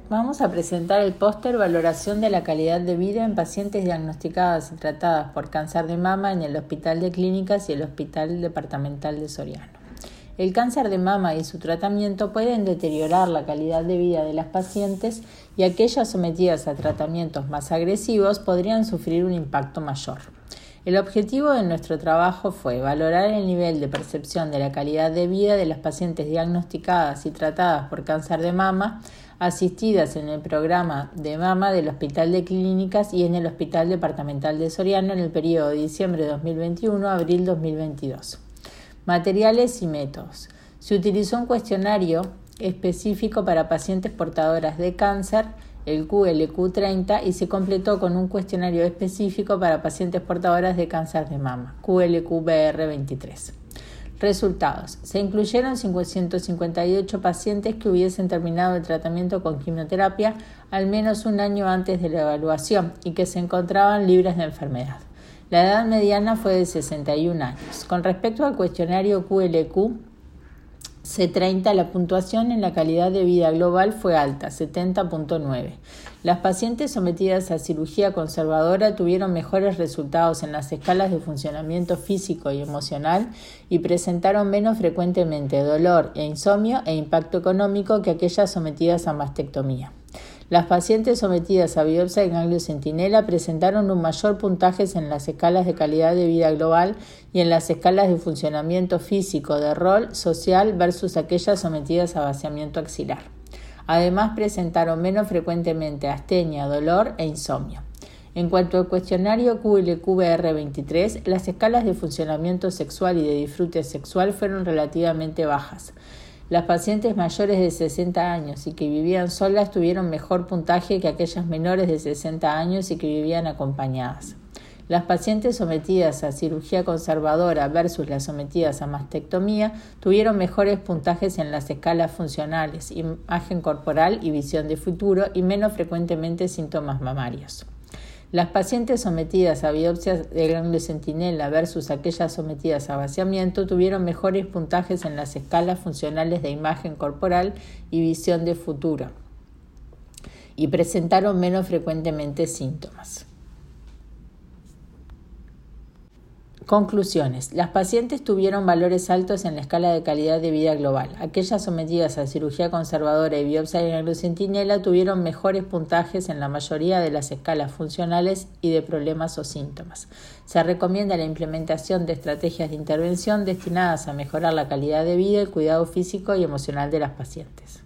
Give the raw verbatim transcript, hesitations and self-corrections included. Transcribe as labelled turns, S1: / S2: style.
S1: Vamos a presentar el póster Valoración de la calidad de vida en pacientes diagnosticadas y tratadas por cáncer de mama en el Hospital de Clínicas y el Hospital Departamental de Soriano. El cáncer de mama y su tratamiento pueden deteriorar la calidad de vida de las pacientes y aquellas sometidas a tratamientos más agresivos podrían sufrir un impacto mayor. El objetivo de nuestro trabajo fue valorar el nivel de percepción de la calidad de vida de las pacientes diagnosticadas y tratadas por cáncer de mama, asistidas en el programa de mama del Hospital de Clínicas y en el Hospital Departamental de Soriano en el periodo de diciembre de dos mil veintiuno a abril de dos mil veintidós. Materiales y métodos. Se utilizó un cuestionario específico para pacientes portadoras de cáncer, el Q L Q treinta, y se completó con un cuestionario específico para pacientes portadoras de cáncer de mama, Q L Q B R veintitrés. Resultados. Se incluyeron ciento cincuenta y ocho pacientes que hubiesen terminado el tratamiento con quimioterapia al menos un año antes de la evaluación y que se encontraban libres de enfermedad. La edad mediana fue de sesenta y un años. Con respecto al cuestionario Q L Q C treinta, la puntuación en la calidad de vida global fue alta, setenta punto nueve. Las pacientes sometidas a cirugía conservadora tuvieron mejores resultados en las escalas de funcionamiento físico y emocional y presentaron menos frecuentemente dolor e insomnio e impacto económico que aquellas sometidas a mastectomía. Las pacientes sometidas a biopsia de ganglio centinela presentaron un mayor puntaje en las escalas de calidad de vida global y en las escalas de funcionamiento físico de rol social versus aquellas sometidas a vaciamiento axilar. Además, presentaron menos frecuentemente astenia, dolor e insomnio. En cuanto al cuestionario Q L Q B R veintitrés, las escalas de funcionamiento sexual y de disfrute sexual fueron relativamente bajas. Las pacientes mayores de sesenta años y que vivían solas tuvieron mejor puntaje que aquellas menores de sesenta años y que vivían acompañadas. Las pacientes sometidas a cirugía conservadora versus las sometidas a mastectomía tuvieron mejores puntajes en las escalas funcionales, imagen corporal y visión de futuro y menos frecuentemente síntomas mamarios. Las pacientes sometidas a biopsias de ganglio centinela versus aquellas sometidas a vaciamiento tuvieron mejores puntajes en las escalas funcionales de imagen corporal y visión de futuro y presentaron menos frecuentemente síntomas. Conclusiones. Las pacientes tuvieron valores altos en la escala de calidad de vida global. Aquellas sometidas a cirugía conservadora y biopsia de ganglio centinela tuvieron mejores puntajes en la mayoría de las escalas funcionales y de problemas o síntomas. Se recomienda la implementación de estrategias de intervención destinadas a mejorar la calidad de vida, el cuidado físico y emocional de las pacientes.